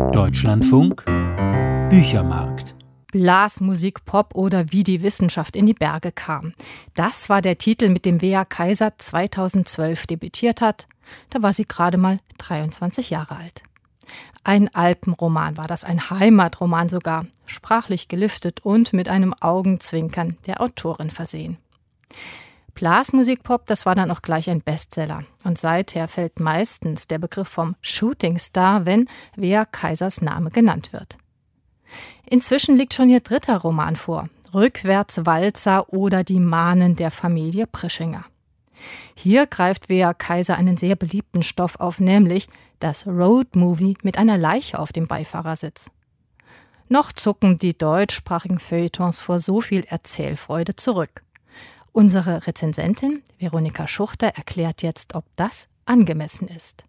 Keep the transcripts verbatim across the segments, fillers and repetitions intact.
Deutschlandfunk Büchermarkt. Blasmusik, Pop oder wie die Wissenschaft in die Berge kam. Das war der Titel, mit dem Wea Kaiser zweitausendzwölf debütiert hat. Da war sie gerade mal dreiundzwanzig Jahre alt. Ein Alpenroman war das, ein Heimatroman sogar, sprachlich geliftet und mit einem Augenzwinkern der Autorin versehen. Blasmusik-Pop, das war dann auch gleich ein Bestseller. Und seither fällt meistens der Begriff vom Shootingstar, wenn Wea Kaisers Name genannt wird. Inzwischen liegt schon ihr dritter Roman vor, Rückwärtswalzer oder Die Mahnen der Familie Prischinger. Hier greift Wea Kaiser einen sehr beliebten Stoff auf, nämlich das Roadmovie mit einer Leiche auf dem Beifahrersitz. Noch zucken die deutschsprachigen Feuilletons vor so viel Erzählfreude zurück. Unsere Rezensentin Veronika Schuchter erklärt jetzt, ob das angemessen ist.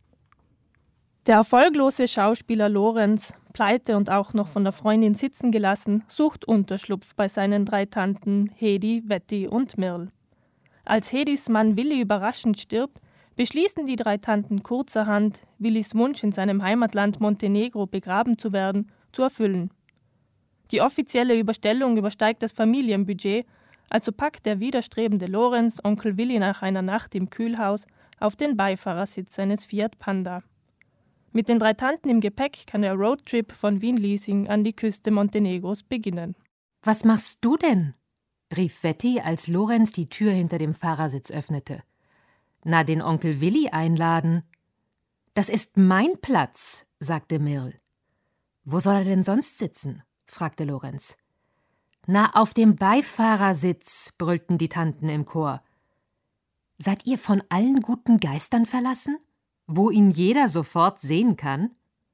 Der erfolglose Schauspieler Lorenz, pleite und auch noch von der Freundin sitzen gelassen, sucht Unterschlupf bei seinen drei Tanten Hedi, Wetti und Mirl. Als Hedis Mann Willi überraschend stirbt, beschließen die drei Tanten kurzerhand, Willis Wunsch, in seinem Heimatland Montenegro begraben zu werden, zu erfüllen. Die offizielle Überstellung übersteigt das Familienbudget, also packt der widerstrebende Lorenz Onkel Willi nach einer Nacht im Kühlhaus auf den Beifahrersitz seines Fiat Panda. Mit den drei Tanten im Gepäck kann der Roadtrip von Wien-Liesing an die Küste Montenegros beginnen. »Was machst du denn?« rief Wetti, als Lorenz die Tür hinter dem Fahrersitz öffnete. »Na, den Onkel Willi einladen.« »Das ist mein Platz«, sagte Mirl. »Wo soll er denn sonst sitzen?« fragte Lorenz. »Na, auf dem Beifahrersitz«, brüllten die Tanten im Chor. »Seid ihr von allen guten Geistern verlassen, wo ihn jeder sofort sehen kann?«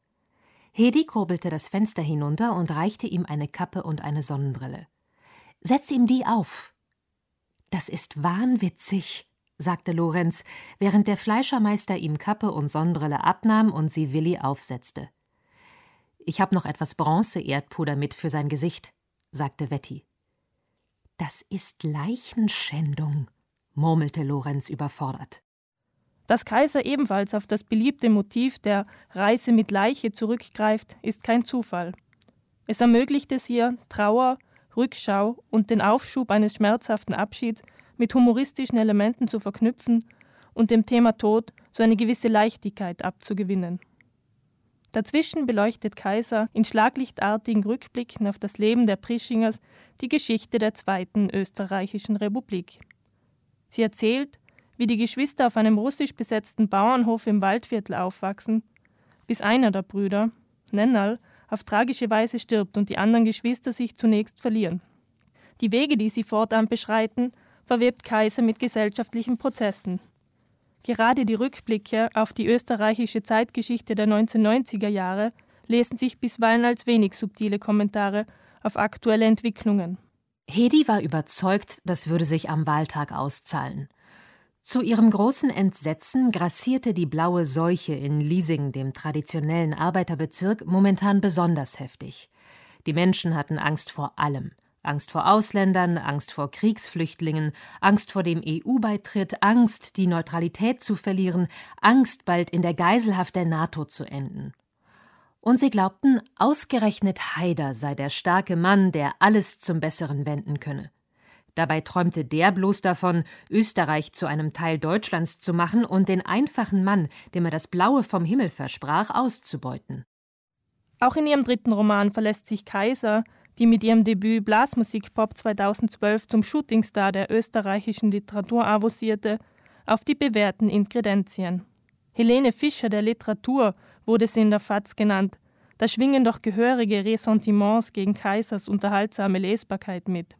Hedi kurbelte das Fenster hinunter und reichte ihm eine Kappe und eine Sonnenbrille. »Setz ihm die auf.« »Das ist wahnwitzig«, sagte Lorenz, während der Fleischermeister ihm Kappe und Sonnenbrille abnahm und sie Willi aufsetzte. »Ich hab noch etwas Bronze-Erdpuder mit für sein Gesicht«, sagte Wetti. »Das ist Leichenschändung«, murmelte Lorenz überfordert. Dass Kaiser ebenfalls auf das beliebte Motiv der Reise mit Leiche zurückgreift, ist kein Zufall. Es ermöglicht es ihr, Trauer, Rückschau und den Aufschub eines schmerzhaften Abschieds mit humoristischen Elementen zu verknüpfen und dem Thema Tod so eine gewisse Leichtigkeit abzugewinnen. Dazwischen beleuchtet Kaiser in schlaglichtartigen Rückblicken auf das Leben der Prischingers die Geschichte der Zweiten Österreichischen Republik. Sie erzählt, wie die Geschwister auf einem russisch besetzten Bauernhof im Waldviertel aufwachsen, bis einer der Brüder, Nennal, auf tragische Weise stirbt und die anderen Geschwister sich zunächst verlieren. Die Wege, die sie fortan beschreiten, verwebt Kaiser mit gesellschaftlichen Prozessen. Gerade die Rückblicke auf die österreichische Zeitgeschichte der neunzehnhundertneunziger Jahre lesen sich bisweilen als wenig subtile Kommentare auf aktuelle Entwicklungen. Hedi war überzeugt, das würde sich am Wahltag auszahlen. Zu ihrem großen Entsetzen grassierte die blaue Seuche in Liesing, dem traditionellen Arbeiterbezirk, momentan besonders heftig. Die Menschen hatten Angst vor allem. Angst vor Ausländern, Angst vor Kriegsflüchtlingen, Angst vor dem E U-Beitritt, Angst, die Neutralität zu verlieren, Angst, bald in der Geiselhaft der NATO zu enden. Und sie glaubten, ausgerechnet Haider sei der starke Mann, der alles zum Besseren wenden könne. Dabei träumte der bloß davon, Österreich zu einem Teil Deutschlands zu machen und den einfachen Mann, dem er das Blaue vom Himmel versprach, auszubeuten. Auch in ihrem dritten Roman verlässt sich Kaiser, die mit ihrem Debüt Blasmusik-Pop zweitausendzwölf zum Shootingstar der österreichischen Literatur avancierte, auf die bewährten Inkredenzien. Helene Fischer der Literatur wurde sie in der F A Z genannt. Da schwingen doch gehörige Ressentiments gegen Kaisers unterhaltsame Lesbarkeit mit.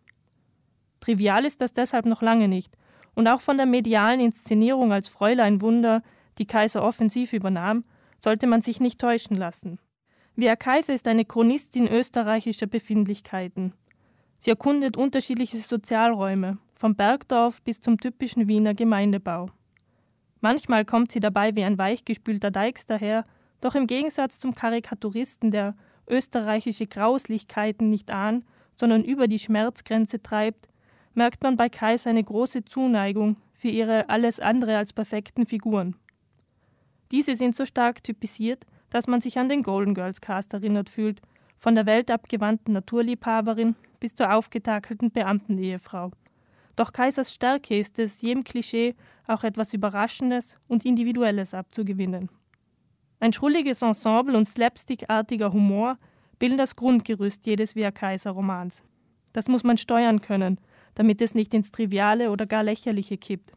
Trivial ist das deshalb noch lange nicht. Und auch von der medialen Inszenierung als Fräulein Wunder, die Kaiser offensiv übernahm, sollte man sich nicht täuschen lassen. Wea Kaiser ist eine Chronistin österreichischer Befindlichkeiten. Sie erkundet unterschiedliche Sozialräume, vom Bergdorf bis zum typischen Wiener Gemeindebau. Manchmal kommt sie dabei wie ein weichgespülter Deix daher, doch im Gegensatz zum Karikaturisten, der österreichische Grauslichkeiten nicht ahnt, sondern über die Schmerzgrenze treibt, merkt man bei Kaiser eine große Zuneigung für ihre alles andere als perfekten Figuren. Diese sind so stark typisiert, dass man sich an den Golden Girls Cast erinnert fühlt, von der weltabgewandten Naturliebhaberin bis zur aufgetakelten Beamtenehefrau. Doch Kaisers Stärke ist es, jedem Klischee auch etwas Überraschendes und Individuelles abzugewinnen. Ein schrulliges Ensemble und slapstickartiger Humor bilden das Grundgerüst jedes Wea-Kaiser-Romans. Das muss man steuern können, damit es nicht ins Triviale oder gar Lächerliche kippt.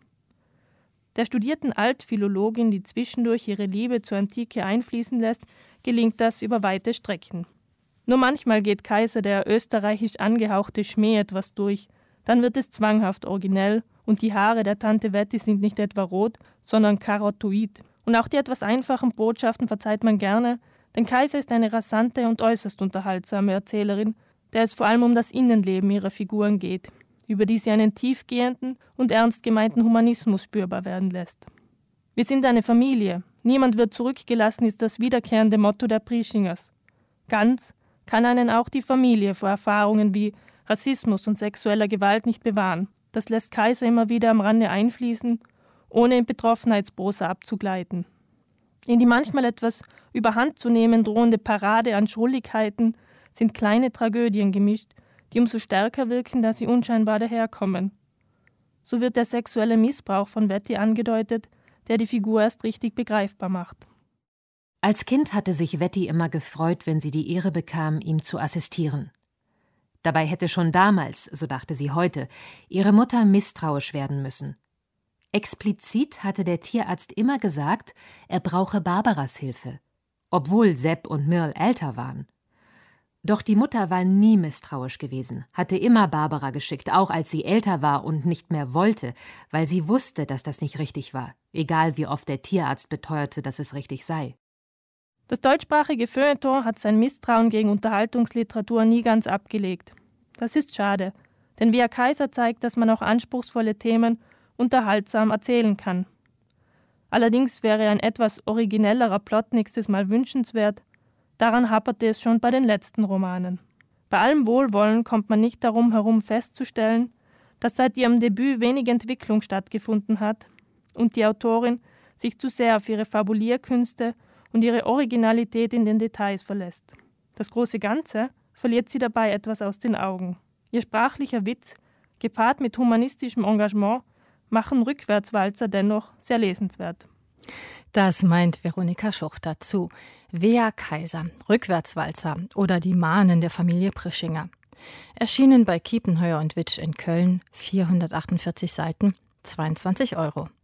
Der studierten Altphilologin, die zwischendurch ihre Liebe zur Antike einfließen lässt, gelingt das über weite Strecken. Nur manchmal geht Kaiser der österreichisch angehauchte Schmäh etwas durch, dann wird es zwanghaft originell und die Haare der Tante Wetti sind nicht etwa rot, sondern karottoid. Und auch die etwas einfachen Botschaften verzeiht man gerne, denn Kaiser ist eine rasante und äußerst unterhaltsame Erzählerin, der es vor allem um das Innenleben ihrer Figuren geht, über die sie einen tiefgehenden und ernst gemeinten Humanismus spürbar werden lässt. Wir sind eine Familie, niemand wird zurückgelassen, ist das wiederkehrende Motto der Prieschingers. Ganz kann einen auch die Familie vor Erfahrungen wie Rassismus und sexueller Gewalt nicht bewahren. Das lässt Kaiser immer wieder am Rande einfließen, ohne in Betroffenheitsprosa abzugleiten. In die manchmal etwas überhand zu nehmen drohende Parade an Schrulligkeiten sind kleine Tragödien gemischt, die umso stärker wirken, da sie unscheinbar daherkommen. So wird der sexuelle Missbrauch von Wetti angedeutet, der die Figur erst richtig begreifbar macht. Als Kind hatte sich Wetti immer gefreut, wenn sie die Ehre bekam, ihm zu assistieren. Dabei hätte schon damals, so dachte sie heute, ihre Mutter misstrauisch werden müssen. Explizit hatte der Tierarzt immer gesagt, er brauche Barbaras Hilfe, obwohl Sepp und Mirl älter waren. Doch die Mutter war nie misstrauisch gewesen, hatte immer Barbara geschickt, auch als sie älter war und nicht mehr wollte, weil sie wusste, dass das nicht richtig war, egal wie oft der Tierarzt beteuerte, dass es richtig sei. Das deutschsprachige Feuilleton hat sein Misstrauen gegen Unterhaltungsliteratur nie ganz abgelegt. Das ist schade, denn Wea-Kaiser zeigt, dass man auch anspruchsvolle Themen unterhaltsam erzählen kann. Allerdings wäre ein etwas originellerer Plot nächstes Mal wünschenswert. Daran haperte es schon bei den letzten Romanen. Bei allem Wohlwollen kommt man nicht darum herum festzustellen, dass seit ihrem Debüt wenig Entwicklung stattgefunden hat und die Autorin sich zu sehr auf ihre Fabulierkünste und ihre Originalität in den Details verlässt. Das große Ganze verliert sie dabei etwas aus den Augen. Ihr sprachlicher Witz, gepaart mit humanistischem Engagement, machen Rückwärtswalzer dennoch sehr lesenswert. Das meint Veronika Schuch dazu. Wea-Kaiser, Rückwärtswalzer oder die Mahnen der Familie Prischinger. Erschienen bei Kiepenheuer und Witsch in Köln, vierhundertachtundvierzig Seiten, zweiundzwanzig Euro.